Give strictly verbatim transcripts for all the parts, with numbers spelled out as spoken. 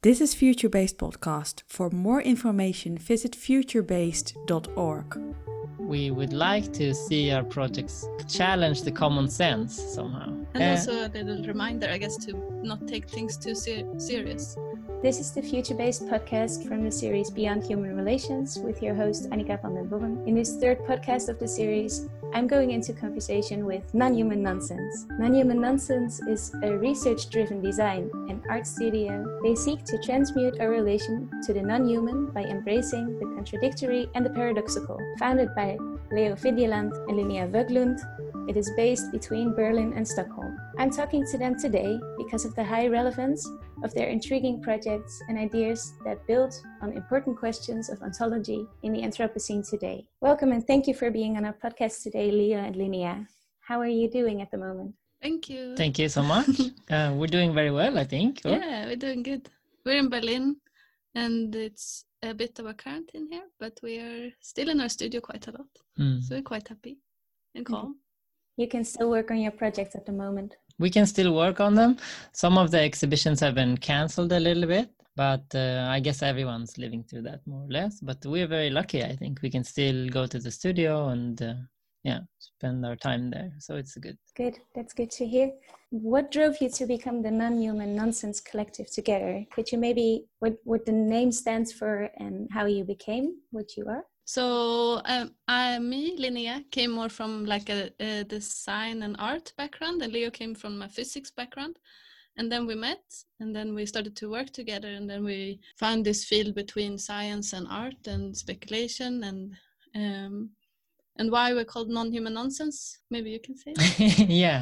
This is Future Based Podcast. For more information, visit future based dot org. We would like to see our projects challenge the common sense somehow. And Uh, also a little reminder, I guess, to not take things too ser- serious. This is the Future-Based podcast from the series Beyond Human Relations with your host Annika van den Borren. In this third podcast of the series, I'm going into conversation with Non-Human Nonsense. Non-Human Nonsense is a research-driven design and art studio. They seek to transmute our relation to the non-human by embracing the contradictory and the paradoxical. Founded by Leo Vidjeland and Linnea Vöglund, it is based between Berlin and Stockholm. I'm talking to them today because of the high relevance of their intriguing projects and ideas that build on important questions of ontology in the Anthropocene today. Welcome and thank you for being on our podcast today, Leo and Linnea. How are you doing at the moment? Thank you. Thank you so much. uh, we're doing very well, I think. Or? Yeah, we're doing good. We're in Berlin and it's a bit of a quarantine here, but we are still in our studio quite a lot. Mm. So we're quite happy and calm. You can still work on your projects at the moment. We can still work on them. Some of the exhibitions have been cancelled a little bit, but uh, I guess everyone's living through that more or less. But we're very lucky, I think. We can still go to the studio and uh, yeah, spend our time there. So it's good. Good, that's good to hear. What drove you to become the Non-Human Nonsense Collective together? Could you maybe, what, what the name stands for and how you became what you are? So um, I, me, Linnea, came more from like a, a design and art background, and Leo came from a physics background. And then we met, and then we started to work together, and then we found this field between science and art and speculation, and um, and why we're called Non-Human Nonsense. Maybe you can say it. Yeah.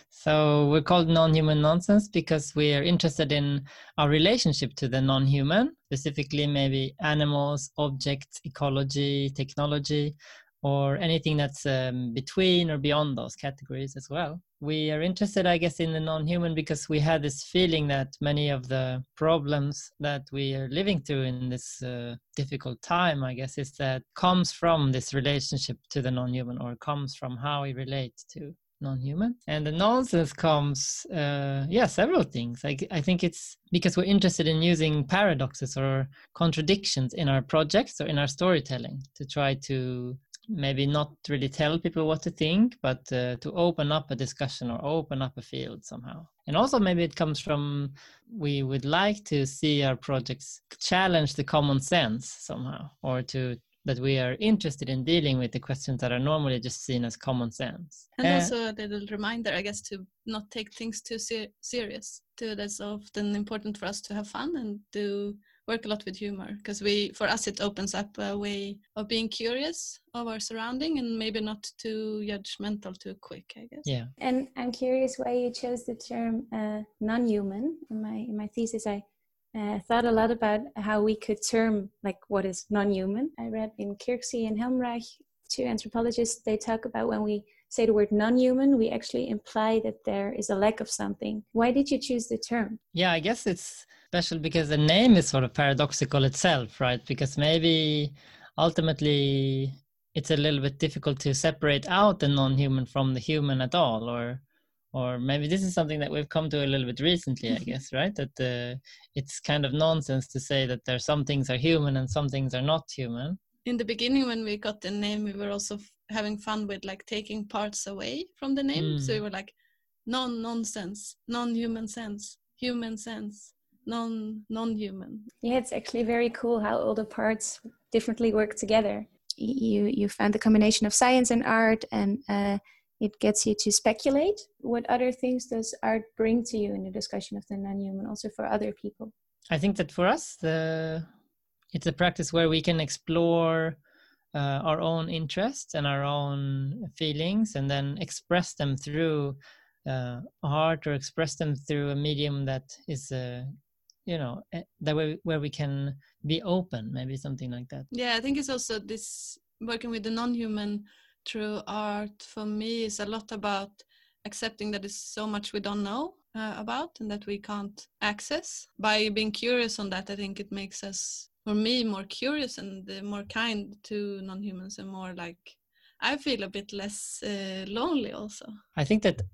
So we're called Non-Human Nonsense because we are interested in our relationship to the non-human, specifically maybe animals, objects, ecology, technology, or anything that's um, between or beyond those categories as well. We are interested, I guess, in the non-human because we had this feeling that many of the problems that we are living through in this uh, difficult time, I guess, is that comes from this relationship to the non-human, or comes from how we relate to non-human. And the nonsense comes, uh, yeah, several things. I, I think it's because we're interested in using paradoxes or contradictions in our projects or in our storytelling to try to maybe not really tell people what to think, but uh, to open up a discussion or open up a field somehow. And also maybe it comes from, we would like to see our projects challenge the common sense somehow, or to that we are interested in dealing with the questions that are normally just seen as common sense. And uh, also a little reminder, I guess, to not take things too ser- serious. Too, that's often important for us to have fun and to work a lot with humor, because we, for us, it opens up a way of being curious of our surrounding and maybe not too judgmental too quick, I guess. Yeah. And I'm curious why you chose the term uh, non-human. In my in my thesis, I uh, thought a lot about how we could term like what is non-human. I read in Kirksey and Helmreich, two anthropologists, they talk about when we say the word non-human, we actually imply that there is a lack of something. Why did you choose the term? Yeah, I guess it's special because the name is sort of paradoxical itself, right? Because maybe ultimately it's a little bit difficult to separate out the non-human from the human at all, or or maybe this is something that we've come to a little bit recently, I guess, right? That uh, it's kind of nonsense to say that there some things are human and some things are not human. In the beginning, when we got the name, we were also f- having fun with like taking parts away from the name. Mm. So we were like non-nonsense, non-human sense, human sense, non non-human. Yeah, it's actually very cool how all the parts differently work together. You you found the combination of science and art, and uh, it gets you to speculate. What other things does art bring to you in the discussion of the non-human, also for other people? I think that for us, the it's a practice where we can explore uh, our own interests and our own feelings, and then express them through uh, art, or express them through a medium that is, uh, you know, that way where we can be open, maybe something like that. Yeah, I think it's also this working with the non-human through art for me is a lot about accepting that there's so much we don't know uh, about and that we can't access. By being curious on that, I think it makes us, for me, more curious and uh, more kind to non-humans, and more like, I feel a bit less uh, lonely also. I think that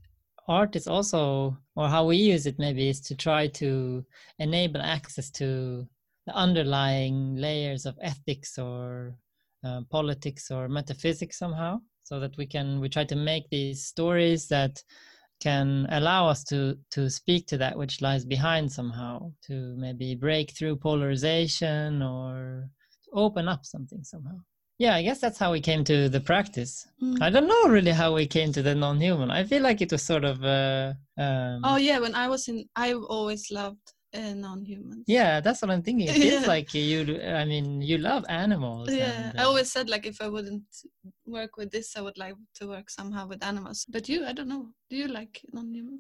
art is also, or how we use it maybe, is to try to enable access to the underlying layers of ethics or uh, politics or metaphysics somehow, so that we can we try to make these stories that can allow us to to speak to that which lies behind somehow, to maybe break through polarization or open up something somehow. Yeah, I guess that's how we came to the practice. Mm. I don't know really how we came to the non-human. I feel like it was sort of uh, um, oh yeah, when I was in, I've always loved uh, non-humans. Yeah, that's what I'm thinking. It feels yeah. like you, I mean, you love animals. Yeah, and, uh, I always said like if I wouldn't work with this, I would like to work somehow with animals. But you, I don't know. Do you like non-humans?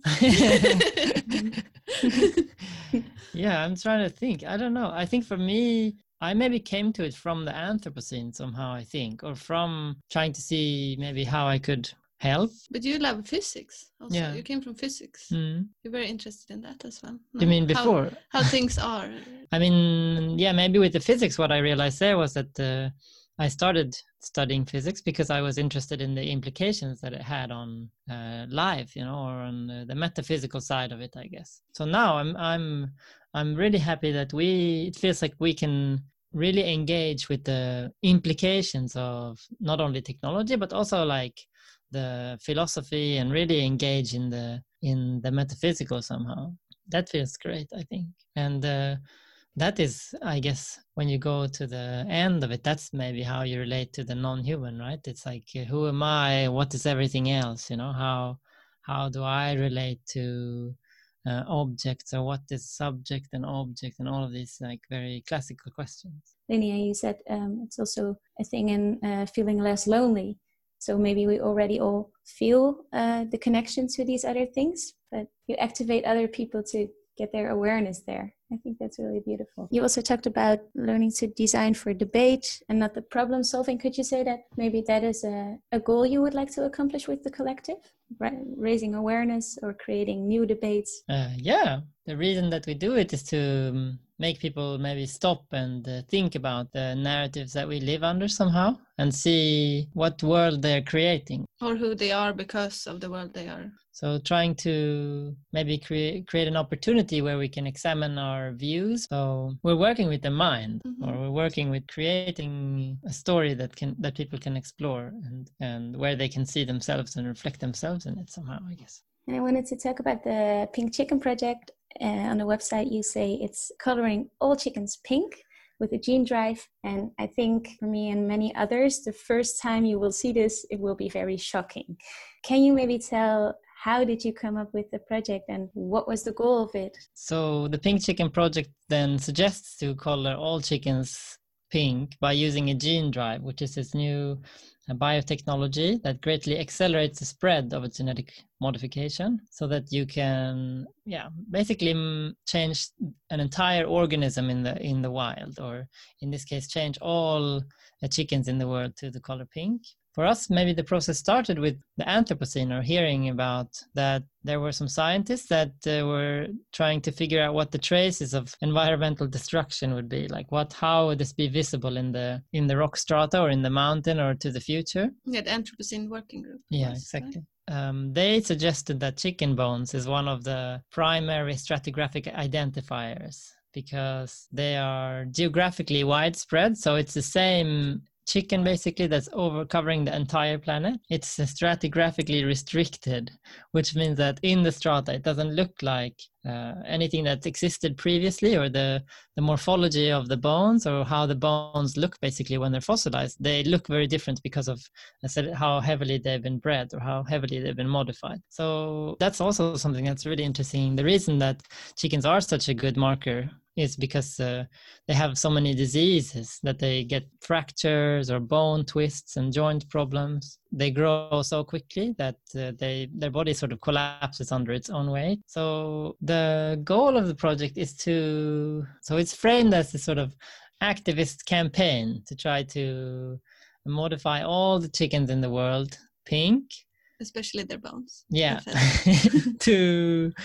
Yeah, I'm trying to think. I don't know. I think for me, I maybe came to it from the Anthropocene somehow, I think, or from trying to see maybe how I could help. But you love physics also. Yeah. You came from physics. Mm. You're very interested in that as well. No? You mean before? How, how things are. I mean, yeah, maybe with the physics, what I realized there was that uh, I started studying physics because I was interested in the implications that it had on uh, life, you know, or on uh, the metaphysical side of it, I guess. So now I'm I'm I'm really happy that we, it feels like we can really engage with the implications of not only technology, but also like the philosophy, and really engage in the in the metaphysical somehow. That feels great, I think. And uh, that is, I guess, when you go to the end of it, that's maybe how you relate to the non-human, right? It's like, uh, who am I? What is everything else? You know, how how do I relate to uh, objects, or what is subject and object, and all of these like very classical questions. Linnea, you said um, it's also a thing in uh, feeling less lonely. So maybe we already all feel uh, the connection to these other things, but you activate other people to get their awareness there. I think that's really beautiful. You also talked about learning to design for debate and not the problem solving. Could you say that maybe that is a, a goal you would like to accomplish with the collective? Ra- raising awareness or creating new debates? Uh, yeah, the reason that we do it is to um, make people maybe stop and uh, think about the narratives that we live under somehow, and see what world they're creating. Or who they are because of the world they are. So trying to maybe create create an opportunity where we can examine our views. So we're working with the mind, mm-hmm. or we're working with creating a story that can that people can explore, and, and where they can see themselves and reflect themselves in it somehow, I guess. And I wanted to talk about the Pink Chicken Project. Uh, on the website, you say it's coloring all chickens pink with a gene drive. And I think for me and many others, the first time you will see this, it will be very shocking. Can you maybe tell, how did you come up with the project and what was the goal of it? So the Pink Chicken Project then suggests to color all chickens pink by using a gene drive, which is this new uh, biotechnology that greatly accelerates the spread of a genetic modification, so that you can, yeah, basically m- change an entire organism in the in the wild, or in this case, change all the chickens in the world to the color pink. For us, maybe the process started with the Anthropocene, or hearing about that there were some scientists that uh, were trying to figure out what the traces of environmental destruction would be. Like, what, how would this be visible in the in the rock strata, or in the mountain, or to the future? Yeah, the Anthropocene working group. Yeah, was, exactly. Right? Um, they suggested that chicken bones is one of the primary stratigraphic identifiers, because they are geographically widespread. So it's the same chicken basically that's over covering the entire planet. It's stratigraphically restricted, which means that in the strata it doesn't look like uh, anything that existed previously, or the the morphology of the bones, or how the bones look basically when they're fossilized. They look very different because of, I said, how heavily they've been bred, or how heavily they've been modified. So that's also something that's really interesting. The reason that chickens are such a good marker is because uh, they have so many diseases, that they get fractures or bone twists and joint problems. They grow so quickly that uh, they their body sort of collapses under its own weight. So the goal of the project is to, so it's framed as a sort of activist campaign to try to modify all the chickens in the world pink. Especially their bones. Yeah, to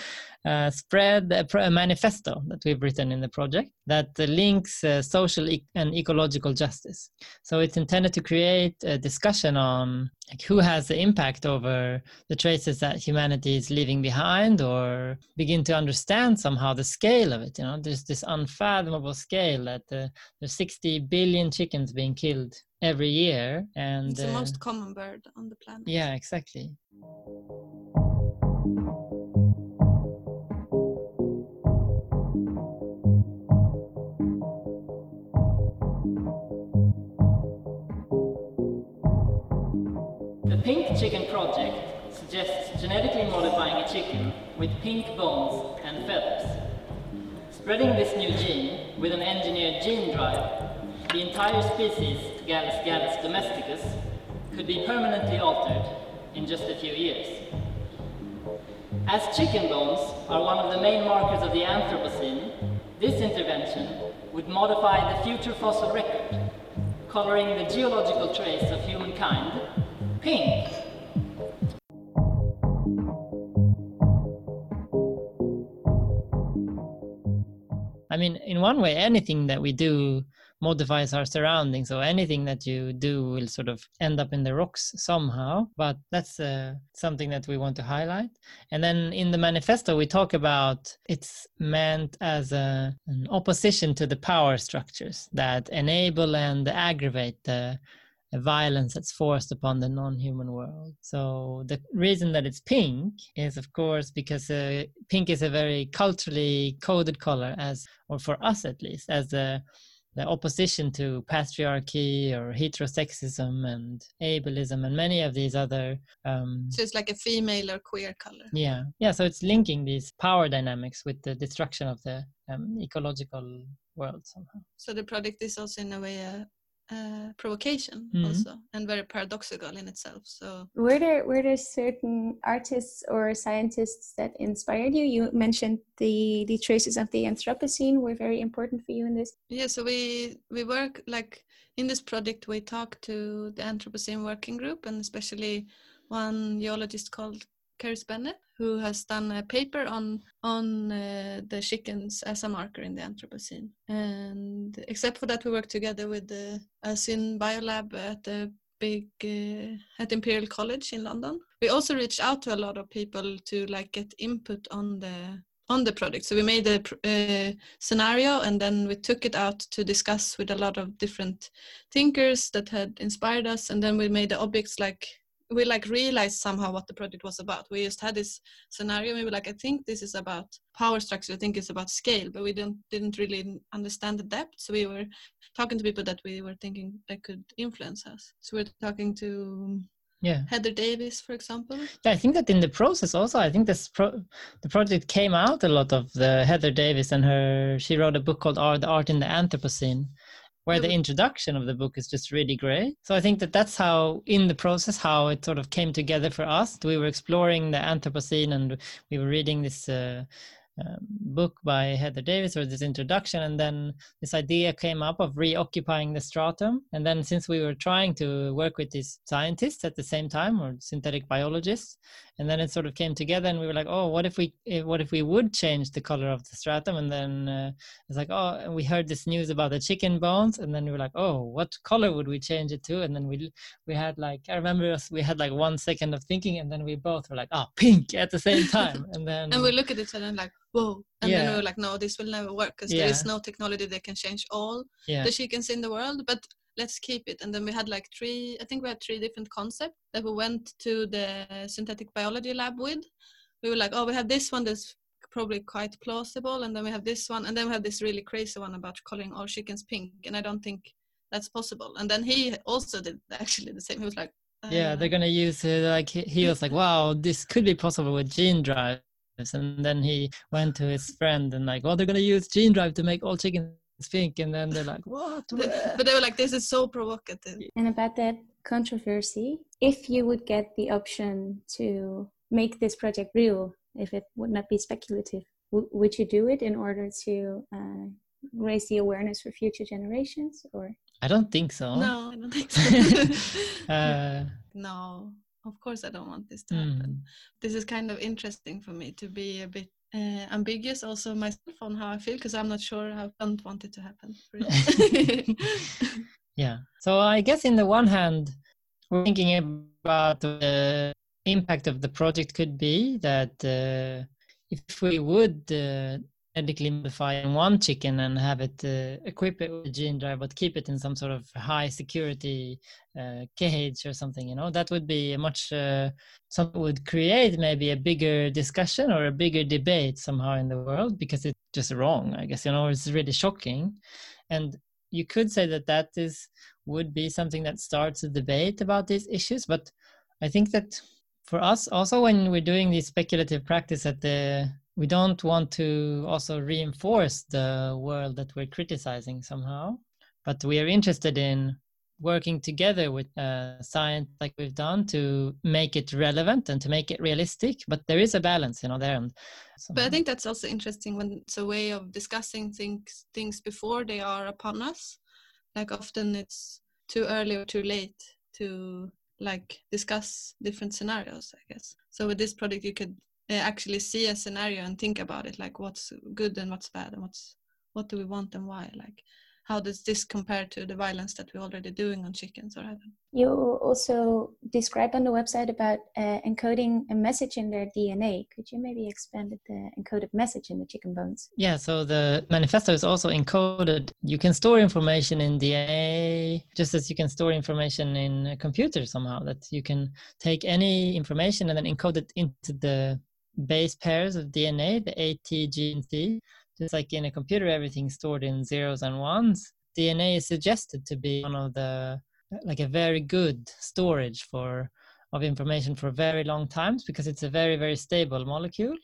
uh, spread a, a manifesto that we've written in the project that uh, links uh, social e- and ecological justice. So it's intended to create a discussion on like, who has the impact over the traces that humanity is leaving behind, or begin to understand somehow the scale of it. You know, there's this unfathomable scale that uh, there's sixty billion chickens being killed every year, and it's the uh, most common bird on the planet. Yeah, exactly. The Pink Chicken Project suggests genetically modifying a chicken with pink bones and feathers. Spreading this new gene with an engineered gene drive, the entire species, Gallus gallus domesticus, could be permanently altered in just a few years. As chicken bones are one of the main markers of the Anthropocene, this intervention would modify the future fossil record, coloring the geological trace of humankind pink. I mean, in one way, anything that we do modifies our surroundings, so anything that you do will sort of end up in the rocks somehow, but that's uh, something that we want to highlight. And then in the manifesto we talk about it's meant as a, an opposition to the power structures that enable and aggravate the violence that's forced upon the non-human world. So the reason that it's pink is, of course, because uh, pink is a very culturally coded color, as, or for us at least, as a the opposition to patriarchy or heterosexism and ableism and many of these other um So it's like a female or queer color. yeah yeah so it's linking these power dynamics with the destruction of the um, ecological world somehow. So the project is also in a way a, a provocation Mhm. also, and very paradoxical in itself. So Were there were there certain artists or scientists that inspired you? You mentioned the the traces of the Anthropocene were very important for you in this. yeah, so we we work like in this project. We talk to the Anthropocene working group, and especially one geologist called Keris Bennett, who has done a paper on on uh, the chickens as a marker in the Anthropocene. And except for that, we work together with the uh, Syn Biolab at the big uh, at Imperial College in London. We also reached out to a lot of people to like get input on the on the project. So we made a uh, scenario, and then we took it out to discuss with a lot of different thinkers that had inspired us, and then we made the objects like we like realized somehow what the project was about. We just had this scenario. We were like, I think this is about power structure. I think it's about scale, but we didn't didn't really understand the depth. So we were talking to people that we were thinking that could influence us. So we're talking to Yeah. Heather Davis, for example. Yeah, I think that in the process also, I think this pro- the project came out a lot of the Heather Davis and her, she wrote a book called Art, The Art in the Anthropocene, where the introduction of the book is just really great. So I think that that's how, in the process, how it sort of came together for us. We were exploring the Anthropocene and we were reading this uh, um, book by Heather Davis, or this introduction, and then this idea came up of reoccupying the stratum. And then since we were trying to work with these scientists at the same time, or synthetic biologists, and then it sort of came together, and we were like, oh, what if we what if we would change the color of the stratum? And then uh, it's like, oh, and we heard this news about the chicken bones, and then we were like, oh, what color would we change it to? And then we we had like, I remember us, we had like one second of thinking, and then we both were like, oh, pink at the same time. And then and we look at each other and like, whoa. And Yeah. then we were like, no, this will never work, because Yeah. there is no technology that can change all yeah the chickens in the world, but let's keep it. And then we had like three, I think we had three different concepts that we went to the synthetic biology lab with. We were like, oh, we have this one that's probably quite plausible, and then we have this one, and then we have this really crazy one about coloring all chickens pink, and I don't think that's possible. And then he also did actually the same. He was like, uh, yeah they're gonna use it, like he, he was like, wow, this could be possible with gene drives. And then he went to his friend and like, well, they're gonna use gene drive to make all chickens pink. And then they're like, what? but they were like, this is so provocative. And about that controversy, if you would get the option to make this project real, if it would not be speculative, w- would you do it in order to uh, raise the awareness for future generations? Or I don't think so. No, I don't think so. uh, No, of course I don't want this to happen. mm, This is kind of interesting for me to be a bit uh, ambiguous also myself on how I feel, because I'm not sure how I don't want it to happen. Really. Yeah. So I guess in the one hand, we're thinking about the impact of the project could be that uh, if we would uh, genetically modify one chicken and have it uh, equip it with a gene drive, but keep it in some sort of high security uh, cage or something, you know, that would be a much uh, something would create maybe a bigger discussion or a bigger debate somehow in the world, because it's just wrong, I guess, you know, it's really shocking. And you could say that that is would be something that starts a debate about these issues. But I think that for us also, when we're doing this speculative practice, at the we don't want to also reinforce the world that we're criticizing somehow, but we are interested in working together with uh, science like we've done to make it relevant and to make it realistic. But there is a balance, you know, there. And but I think that's also interesting when it's a way of discussing things things before they are upon us. Like often it's too early or too late to like discuss different scenarios, I guess. So with this project, you could uh, actually see a scenario and think about it, like what's good and what's bad and what's what do we want and why. Like how does this compare to the violence that we're already doing on chickens or other? You also describe on the website about uh, encoding a message in their D N A. Could you maybe expand the encoded message in the chicken bones? Yeah, so the manifesto is also encoded. You can store information in D N A just as you can store information in a computer somehow, that you can take any information and then encode it into the base pairs of D N A, the A, T, G, and C. Just like in a computer, everything's stored in zeros and ones. D N A is suggested to be one of the, like a very good storage for of information for very long times, because it's a very, very stable molecule.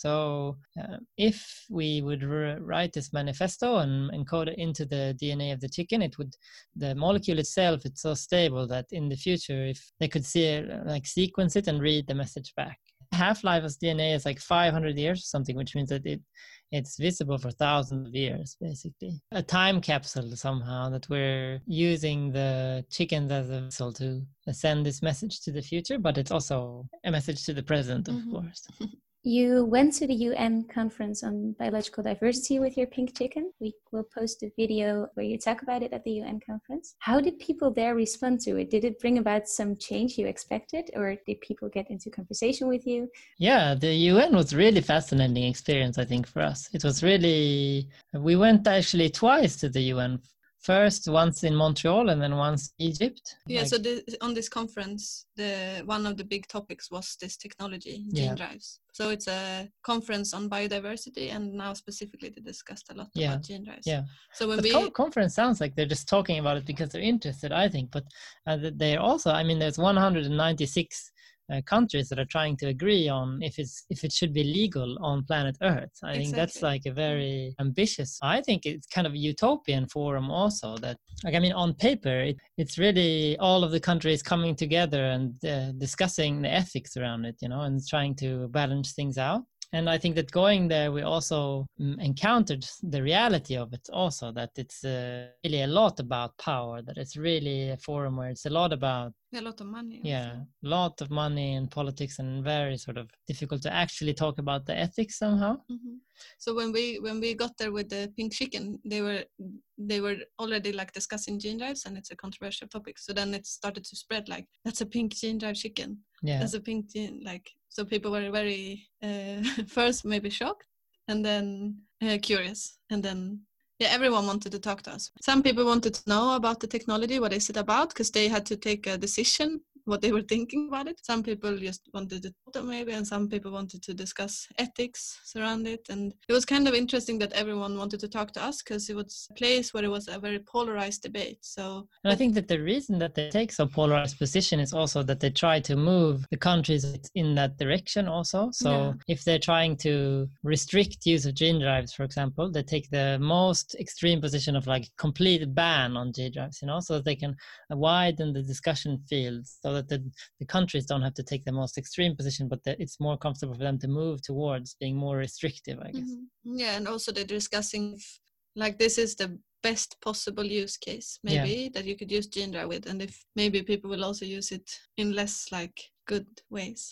So uh, if we would re- write this manifesto and encode it into the D N A of the chicken, it would, the molecule itself, it's so stable that in the future, if they could see it, like sequence it and read the message back. Half-life of D N A is like five hundred years or something, which means that it it's visible for thousands of years, basically. A time capsule somehow, that we're using the chickens as a vessel to send this message to the future, but it's also a message to the present, of Mm-hmm. course. You went to the U N conference on biological diversity with your pink chicken. We will post a video where you talk about it at the U N conference. How did people there respond to it? Did it bring about some change you expected, or did people get into conversation with you? Yeah, the U N was really fascinating experience, I think, for us. It was really, we went actually twice to the U N. First, once in Montreal and then once Egypt. Yeah, like, so the, on this conference, the one of the big topics was this technology, gene Yeah. drives. So it's a conference on biodiversity, and now specifically they discussed a lot Yeah, about gene drives. yeah. So when But we con- conference sounds like they're just talking about it because they're interested, I think. But uh, th- they're also, I mean, there's one hundred ninety-six uh, countries that are trying to agree on if it's if it should be legal on planet Earth. I think that's Exactly. like a very ambitious. I think it's kind of a utopian forum also. That, like, I mean, on paper, it, it's really all of the countries coming together and uh, discussing the ethics around it, you know, and trying to balance things out. And I think that going there, we also mm, encountered the reality of it also, that it's uh, really a lot about power, that it's really a forum where it's a lot about, a lot of money. yeah, Also. a lot of money and politics, and very sort of difficult to actually talk about the ethics somehow. Mm-hmm. So when we when we got there with the pink chicken, they were they were already like discussing gene drives, and it's a controversial topic. So then it started to spread, like, that's a pink gene drive chicken. Yeah. That's a pink gene, like, so people were very uh, first maybe shocked, and then uh, curious, and then yeah, everyone wanted to talk to us. Some people wanted to know about the technology, what is it about, because they had to take a decision what they were thinking about it. Some people just wanted to talk to maybe, and some people wanted to discuss ethics around it. And it was kind of interesting that everyone wanted to talk to us, because it was a place where it was a very polarized debate. So And I think that the reason that they take so polarized position is also that they try to move the countries in that direction also. So Yeah. if they're trying to restrict use of gene drives, for example, they take the most extreme position of like complete ban on gene drives, you know, so that they can widen the discussion field, so that the, the countries don't have to take the most extreme position, but that it's more comfortable for them to move towards being more restrictive, I guess. Mm-hmm. Yeah, and also they're discussing if, like, this is the best possible use case maybe Yeah. that you could use gene drive with, and if maybe people will also use it in less like good ways, or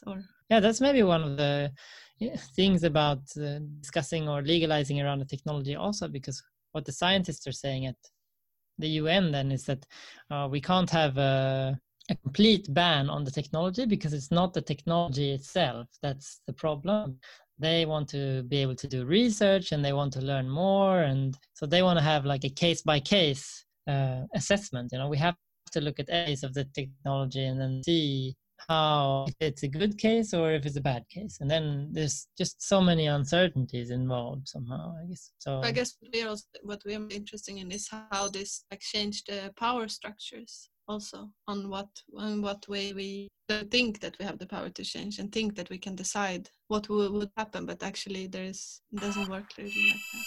yeah, that's maybe one of the yeah, things about uh, discussing or legalizing around the technology also, because what the scientists are saying at the U N then is that uh, we can't have a, a complete ban on the technology, because it's not the technology itself that's the problem. They want to be able to do research and they want to learn more, and so they want to have like a case by case uh, assessment. You know, we have to look at areas of the technology and then see how, if it's a good case or if it's a bad case, and then there's just so many uncertainties involved somehow, I guess. So I guess what we are also, what we are interested in is how this like changed the power structures also, on what on what way we think that we have the power to change and think that we can decide what will, would happen, but actually there is, it doesn't work really like that.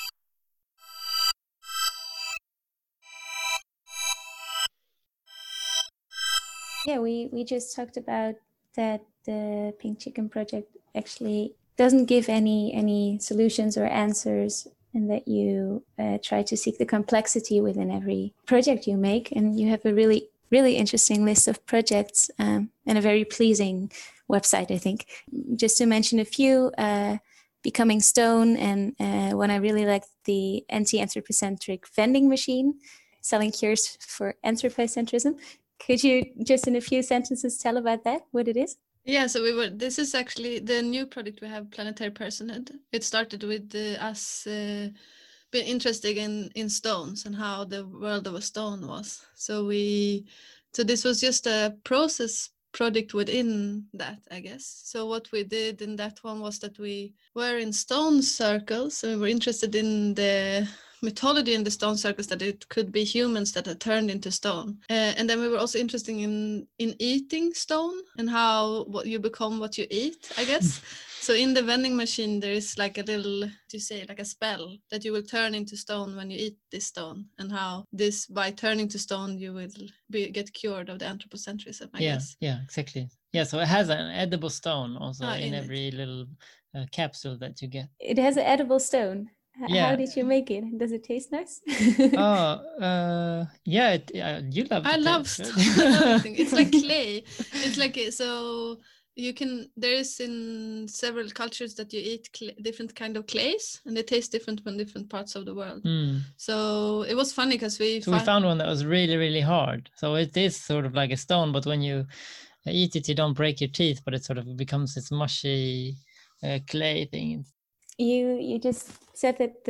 Yeah, we, we just talked about that the Pink Chicken Project actually doesn't give any any solutions or answers, and that you uh, try to seek the complexity within every project you make. And you have a really, really interesting list of projects um, and a very pleasing website, I think. Just to mention a few, uh, Becoming Stone, and uh, one I really liked, the anti-anthropocentric vending machine, selling cures for anthropocentrism. Could you just in a few sentences tell about that, what it is? Yeah, so we were, this is actually the new project we have, Planetary Personhood. It started with uh, us uh, being interested in, in stones and how the world of a stone was. So we, so this was just a process project within that, I guess. So what we did in that one was that we were in stone circles, so we were interested in the mythology in the stone circles, that it could be humans that had turned into stone. Uh, and then we were also interested in in eating stone and how what you become what you eat, I guess. So in the vending machine there is like a little, what you say, like a spell that you will turn into stone when you eat this stone, and how this, by turning to stone, you will be get cured of the anthropocentrism, I yeah guess. yeah exactly. Yeah, so it has an edible stone also Ah, in, in it. every little uh, capsule that you get. It has an edible stone. H- Yeah. How did you make it? Does it taste nice? Oh, uh, yeah, it, uh, you love I the love taste, stone. right? I love eating. It's like clay. It's like, so you can, there is in several cultures that you eat cl- different kind of clays, and they taste different from different parts of the world. Mm. So it was funny because we So we fa- found one that was really, really hard. So it is sort of like a stone, but when you eat it, you don't break your teeth, but it sort of becomes this mushy uh, clay thing. You you just said that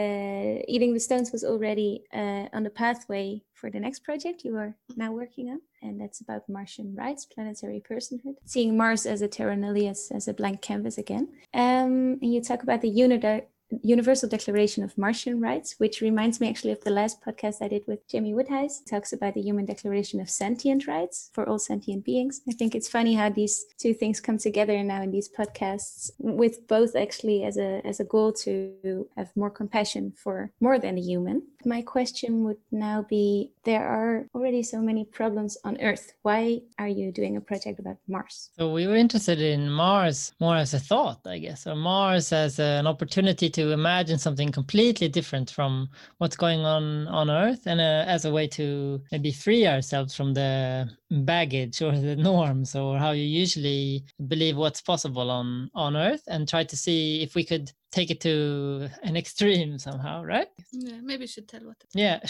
the eating the stones was already uh, on the pathway for the next project you are now working on, and that's about Martian rights, planetary personhood, seeing Mars as a terra nullius, as a blank canvas again. Um, and you talk about the unida- Universal Declaration of Martian Rights, which reminds me actually of the last podcast I did with Jamie Woodhouse. It talks about the Human Declaration of Sentient Rights for all sentient beings. I think it's funny how these two things come together now in these podcasts, with both actually as a as a goal to have more compassion for more than the human. My question would now be, there are already so many problems on Earth. Why are you doing a project about Mars? So we were interested in Mars more as a thought, I guess, or Mars as an opportunity to imagine something completely different from what's going on on Earth, and uh, as a way to maybe free ourselves from the baggage or the norms or how you usually believe what's possible on, on Earth, and try to see if we could take it to an extreme somehow, right? yeah, maybe you should tell what. Yeah.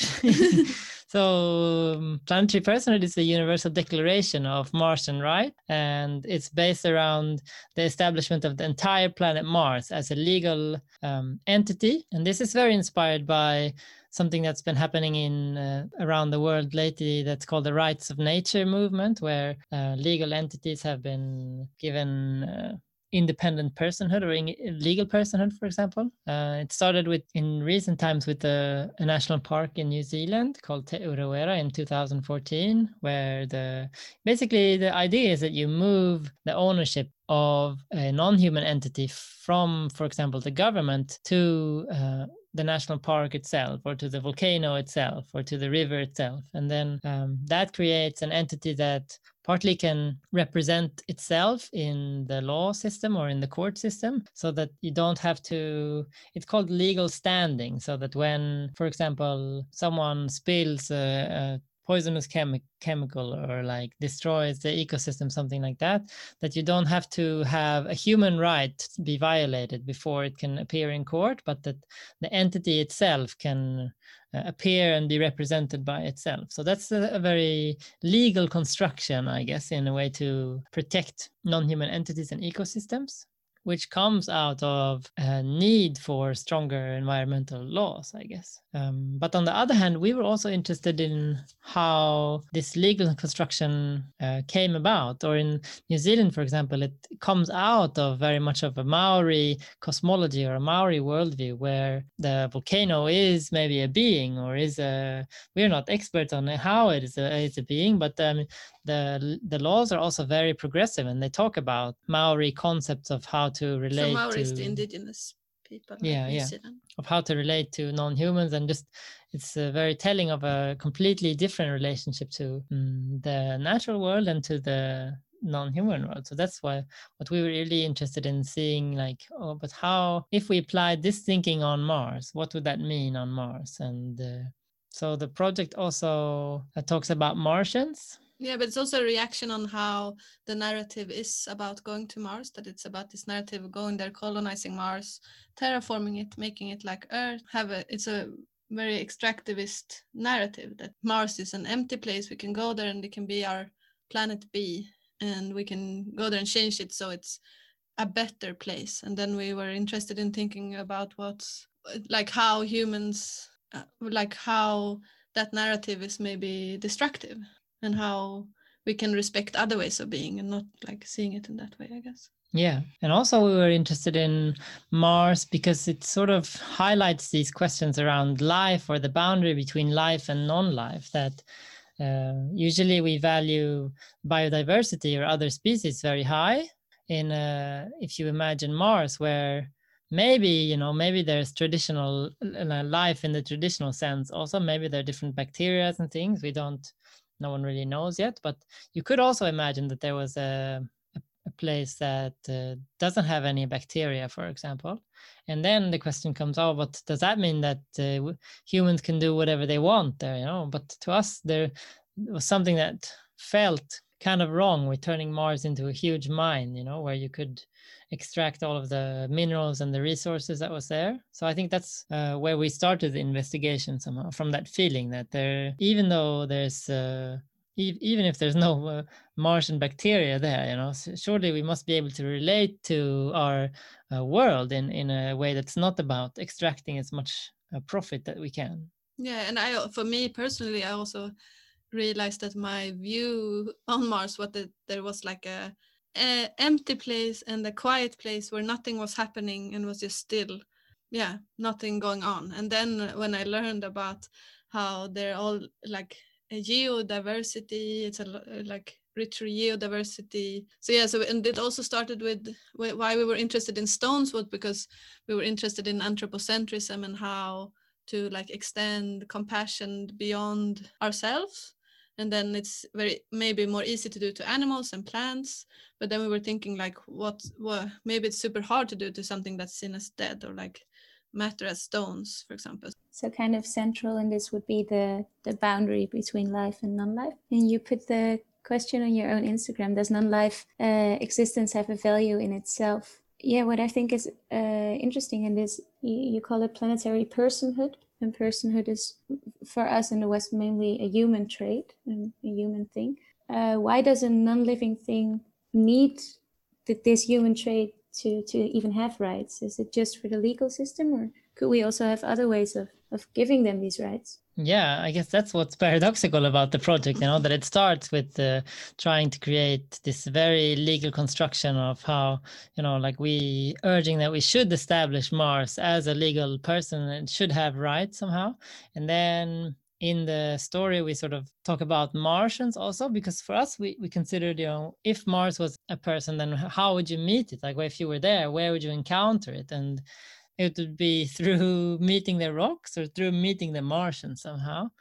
So um, Planetary Personhood is a universal declaration of Martian right, and it's based around the establishment of the entire planet Mars as a legal um, entity. And this is very inspired by something that's been happening in uh, around the world lately that's called the Rights of Nature movement, where uh, legal entities have been given uh, independent personhood or in, legal personhood, for example. Uh, it started with in recent times with a, a national park in New Zealand called Te Urewera in two thousand fourteen, where the basically the idea is that you move the ownership of a non-human entity from, for example, the government to uh, the national park itself, or to the volcano itself, or to the river itself. And then um, that creates an entity that partly can represent itself in the law system or in the court system, so that you don't have to, it's called legal standing, so that when, for example, someone spills a, a poisonous chemi- chemical or like destroys the ecosystem, something like that, that you don't have to have a human right be violated before it can appear in court, but that the entity itself can uh, appear and be represented by itself. So that's a, a very legal construction, I guess, in a way to protect non-human entities and ecosystems, which comes out of a need for stronger environmental laws, I guess. Um, but on the other hand, we were also interested in how this legal construction uh, came about. Or in New Zealand, for example, it comes out of very much of a Maori cosmology or a Maori worldview, where the volcano is maybe a being, or is a, we're not experts on how it is a, it's a being, but um, the the laws are also very progressive, and they talk about Maori concepts of how to relate so Maori is to the indigenous people, yeah, like New yeah, Zealand. of how to relate to non-humans, and just it's uh, very telling of a completely different relationship to um, the natural world and to the non-human world. So that's why what we were really interested in seeing, like, oh, but how, if we applied this thinking on Mars, what would that mean on Mars? And uh, so the project also uh, talks about Martians. Yeah, but it's also a reaction on how the narrative is about going to Mars, that it's about this narrative of going there, colonizing Mars, terraforming it, making it like Earth. Have a, it's a very extractivist narrative that Mars is an empty place. We can go there and it can be our planet B, and we can go there and change it so it's a better place. And then we were interested in thinking about what's like how humans, uh, like how that narrative is maybe destructive, and how we can respect other ways of being and not like seeing it in that way, I guess. Yeah. And also we were interested in Mars because it sort of highlights these questions around life, or the boundary between life and non-life, that uh, usually we value biodiversity or other species very high. In uh, if you imagine Mars, where maybe, you know, maybe there's traditional uh, life in the traditional sense. Also, maybe there are different bacteria and things we don't, no one really knows yet. But you could also imagine that there was a, a, a place that uh, doesn't have any bacteria, for example. And then the question comes, oh, but does that mean that uh, humans can do whatever they want there, you know? But to us, there was something that felt kind of wrong with turning Mars into a huge mine, you know, where you could extract all of the minerals and the resources that was there. So I think that's uh, where we started the investigation somehow, from that feeling that there, even though there's, uh, e- even if there's no uh, Martian bacteria there, you know, so surely we must be able to relate to our uh, world in, in a way that's not about extracting as much uh, profit that we can. Yeah, and I, for me personally, I also realized that my view on Mars was that there was like a, a empty place and a quiet place where nothing was happening and was just still, yeah, nothing going on. And then when I learned about how they're all like a geodiversity, it's a like richer geodiversity. So yeah, so and it also started with why we were interested in stones was because we were interested in anthropocentrism and how to like extend compassion beyond ourselves. And then it's very maybe more easy to do to animals and plants, but then we were thinking like what what maybe it's super hard to do to something that's seen as dead or like matter as stones, for example. So kind of central in this would be the the boundary between life and non-life. And you put the question on your own Instagram, does non-life uh, existence have a value in itself? Yeah, what I think is uh, interesting in this, you, you call it planetary personhood. And personhood is, for us in the West, mainly a human trait, and a human thing. Uh, why does a non-living thing need th- this human trait to, to even have rights? Is it just for the legal system, or could we also have other ways of, of giving them these rights? Yeah, I guess that's what's paradoxical about the project, you know, that it starts with uh, trying to create this very legal construction of how, you know, like we urging that we should establish Mars as a legal person and should have rights somehow. And then in the story, we sort of talk about Martians also, because for us, we, we considered, you know, if Mars was a person, then how would you meet it? Like, well, if you were there, where would you encounter it? And it would be through meeting the rocks or through meeting the Martians somehow.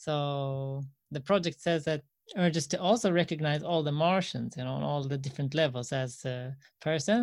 So the project says that urges to also recognize all the Martians, you know, on all the different levels as uh, persons,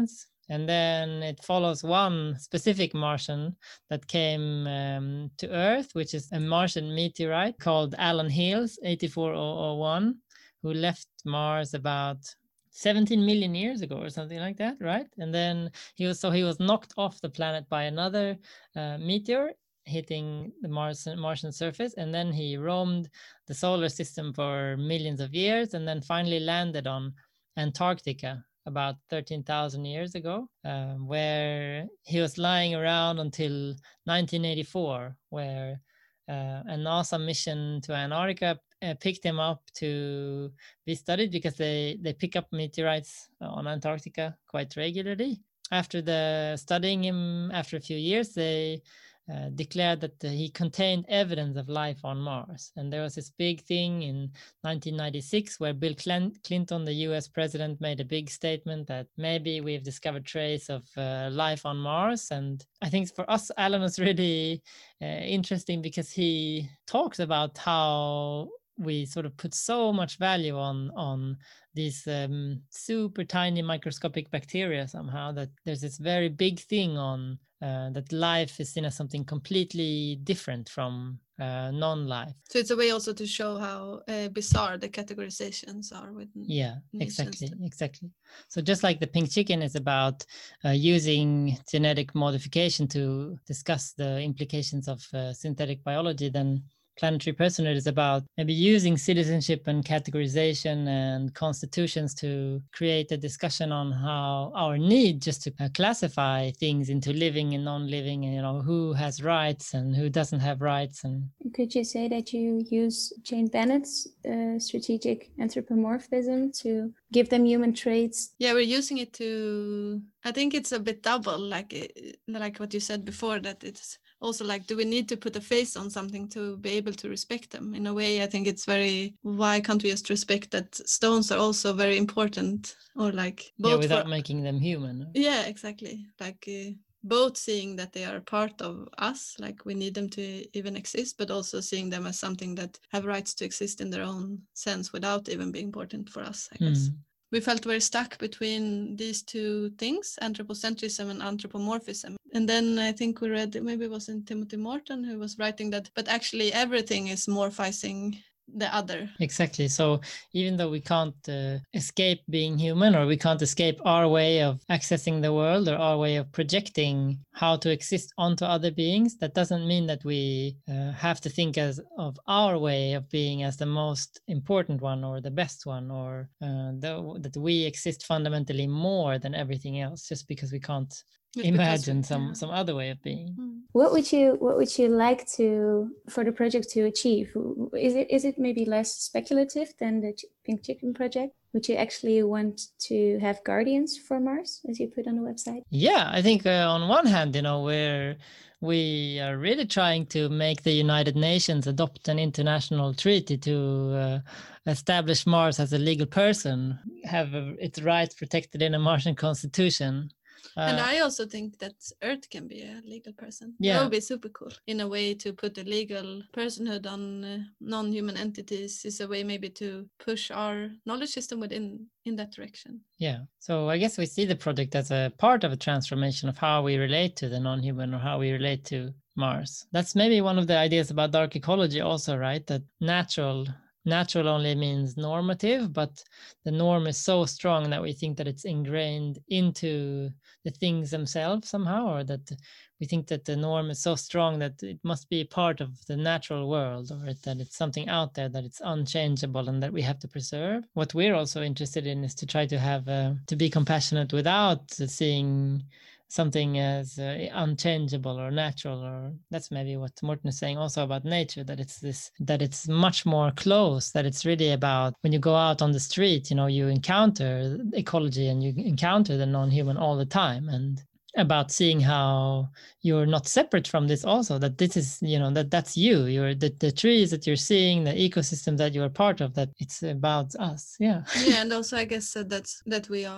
And then it follows one specific Martian that came um, to Earth, which is a Martian meteorite called Alan Hills eighty-four thousand one, who left Mars about seventeen million years ago or something like that, right? And then he was so he was knocked off the planet by another uh, meteor hitting the Martian Martian surface, and then he roamed the solar system for millions of years, and then finally landed on Antarctica about thirteen thousand years ago, uh, where he was lying around until nineteen eighty-four, where uh, a NASA mission to Antarctica uh, picked him up to be studied, because they, they pick up meteorites on Antarctica quite regularly. After the studying him, after a few years, they Uh, declared that uh, he contained evidence of life on Mars. And there was this big thing in nineteen ninety-six where Bill Clinton, the U S president, made a big statement that maybe we've discovered trace of uh, life on Mars. And I think for us, Alan was really uh, interesting, because he talks about how we sort of put so much value on on these um, super tiny microscopic bacteria somehow, that there's this very big thing on uh, that life is seen as something completely different from uh, non-life. So it's a way also to show how uh, bizarre the categorizations are with yeah exactly exactly so just like the pink chicken is about uh, using genetic modification to discuss the implications of uh, synthetic biology, then Planetary Personhood is about maybe using citizenship and categorization and constitutions to create a discussion on how our need just to uh, classify things into living and non-living, and you know, who has rights and who doesn't have rights. And could you say that you use Jane Bennett's uh, strategic anthropomorphism to give them human traits? Yeah, we're using it to, I think it's a bit double, like like what you said before, that it's also like, do we need to put a face on something to be able to respect them? In a way, I think it's very, why can't we just respect that stones are also very important, or like both yeah, without for, making them human. Yeah, exactly. Like uh, both seeing that they are part of us, like we need them to even exist, but also seeing them as something that have rights to exist in their own sense without even being important for us, I guess. Mm. We felt very stuck between these two things, anthropocentrism and anthropomorphism. And then I think we read, maybe it was in Timothy Morton who was writing that, but actually everything is morphizing the other. Exactly. So even though we can't uh, escape being human, or we can't escape our way of accessing the world, or our way of projecting how to exist onto other beings, that doesn't mean that we uh, have to think as of our way of being as the most important one or the best one, or uh, the, that we exist fundamentally more than everything else just because we can't Just imagine we, some yeah. some other way of being. What would you what would you like to for the project to achieve? Is it is it maybe less speculative than the Pink Chicken project? Would you actually want to have guardians for Mars, as you put on the website? Yeah, I think uh, on one hand, you know, we're we are really trying to make the United Nations adopt an international treaty to uh, establish Mars as a legal person, have uh, its rights protected in a Martian constitution. Uh, and I also think that Earth can be a legal person. Yeah. That would be super cool. In a way, to put a legal personhood on uh, non-human entities is a way maybe to push our knowledge system within in that direction. Yeah. So I guess we see the project as a part of a transformation of how we relate to the non-human, or how we relate to Mars. That's maybe one of the ideas about dark ecology also, right? That natural Natural only means normative, but the norm is so strong that we think that it's ingrained into the things themselves somehow, or that we think that the norm is so strong that it must be part of the natural world, or that it's something out there, that it's unchangeable and that we have to preserve. What we're also interested in is to try to have, uh, to be compassionate without seeing something as uh, unchangeable or natural, or that's maybe what Morten is saying also about nature, that it's this, that it's much more close, that it's really about when you go out on the street, you know, you encounter ecology and you encounter the non-human all the time, and about seeing how you're not separate from this also, that this is, you know, that that's you, you're the, the trees that you're seeing, the ecosystem that you're part of, that it's about us. Yeah. Yeah, and also I guess uh, that's that we are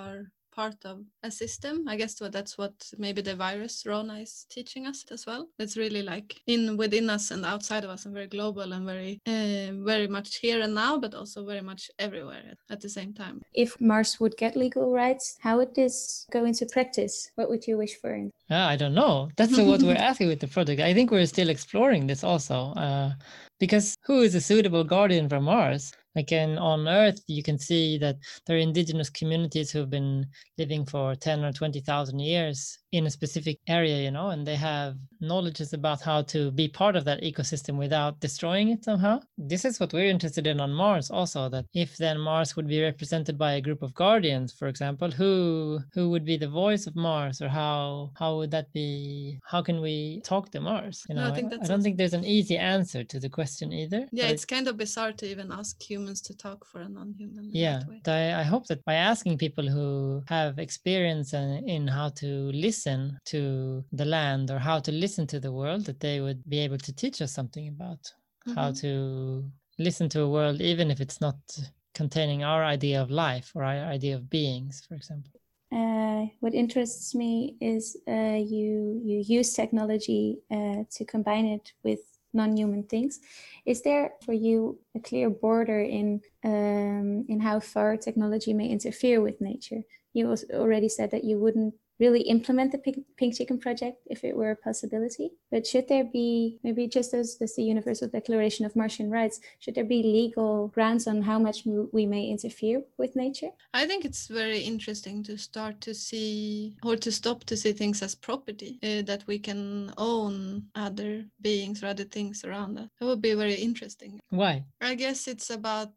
part of a system. I guess what that's what maybe the virus Rona is teaching us as well. It's really like in within us and outside of us, and very global and very uh, very much here and now, but also very much everywhere at the same time. If Mars would get legal rights, how would this go into practice? What would you wish for? Uh, I don't know. That's what we're asking with the project. I think we're still exploring this also, uh, because who is a suitable guardian for Mars? Like in, on Earth, you can see that there are indigenous communities who have been living for ten or twenty thousand years in a specific area, you know, and they have knowledges about how to be part of that ecosystem without destroying it somehow. This is what we're interested in on Mars also, that if then Mars would be represented by a group of guardians, for example, who who would be the voice of Mars, or how how would that be? How can we talk to Mars? You know, No, I think I, that's I don't awesome. think there's an easy answer to the question either. Yeah, but it's kind of bizarre to even ask humans to talk for a non-human in Yeah, that way. but I, I hope that by asking people who have experience in, in how to listen to the land or how to listen to the world, that they would be able to teach us something about how Mhm. to listen to a world, even if it's not containing our idea of life or our idea of beings, for example. Uh, what interests me is uh, you you use technology uh, to combine it with non-human things. Is there for you a clear border in um, in how far technology may interfere with nature? You also already said that you wouldn't really implement the Pink, Pink Chicken Project if it were a possibility, but should there be, maybe just as, as the Universal Declaration of Martian Rights, should there be legal grounds on how much we may interfere with nature? I think it's very interesting to start to see, or to stop to see things as property, uh, that we can own other beings or other things around us. That would be very interesting. Why? I guess it's about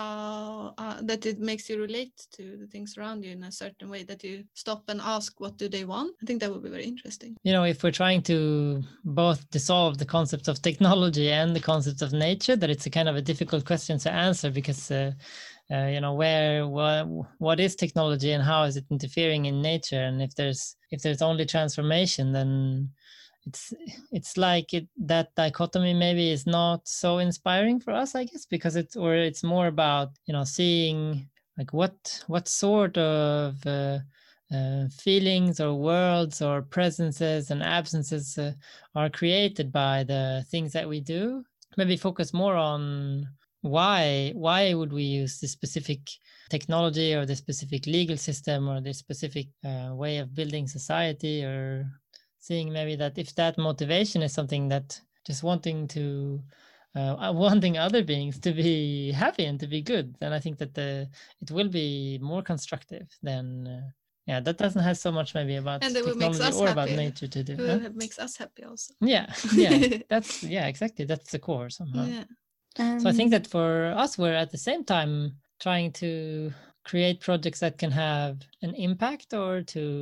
how uh, that it makes you relate to the things around you in a certain way, that you stop and ask, what do they want? I think that would be very interesting. You know, if we're trying to both dissolve the concept of technology and the concept of nature, that it's a kind of a difficult question to answer, because uh, uh, you know, where what what is technology and how is it interfering in nature? And if there's if there's only transformation, then it's it's like it, that dichotomy maybe is not so inspiring for us, I guess, because it's or it's more about, you know, seeing like what what sort of uh, uh, feelings or worlds or presences and absences uh, are created by the things that we do. Maybe focus more on why why would we use this specific technology or this specific legal system or this specific uh, way of building society, or seeing maybe that if that motivation is something that just wanting to uh, wanting other beings to be happy and to be good, then I think that the it will be more constructive than uh, yeah, that doesn't have so much maybe about And that would technology makes us or happy. about nature to do. It Huh? makes us happy also. Yeah, yeah, that's yeah, exactly. That's the core somehow. Yeah. Um, So I think that for us, we're at the same time trying to create projects that can have an impact or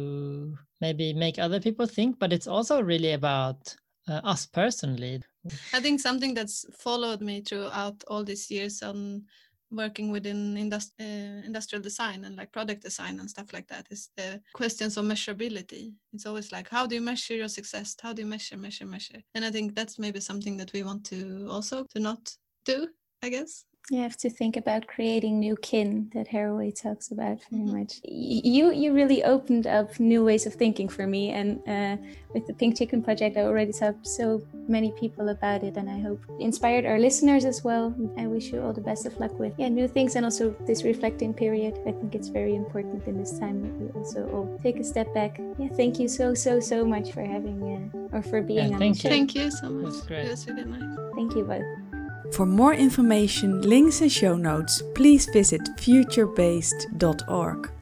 to maybe make other people think, but it's also really about uh, us personally. I think something that's followed me throughout all these years on working within industri- uh, industrial design and like product design and stuff like that is the questions of measurability. It's always like, how do you measure your success? How do you measure, measure, measure? And I think that's maybe something that we want to also to not do, I guess. You have to think about creating new kin that Haraway talks about very Mhm. much. Y- You you really opened up new ways of thinking for me, and uh, with the Pink Chicken Project, I already talked to so many people about it, and I hope inspired our listeners as well. I wish you all the best of luck with yeah new things, and also this reflecting period. I think it's very important in this time that we also all take a step back. Yeah, thank you so so so much for having uh, or for being Yeah, on thank the show. you. Thank you so much. That's great. It was really nice. Thank you both. For more information, links and show notes, please visit futurebased dot org.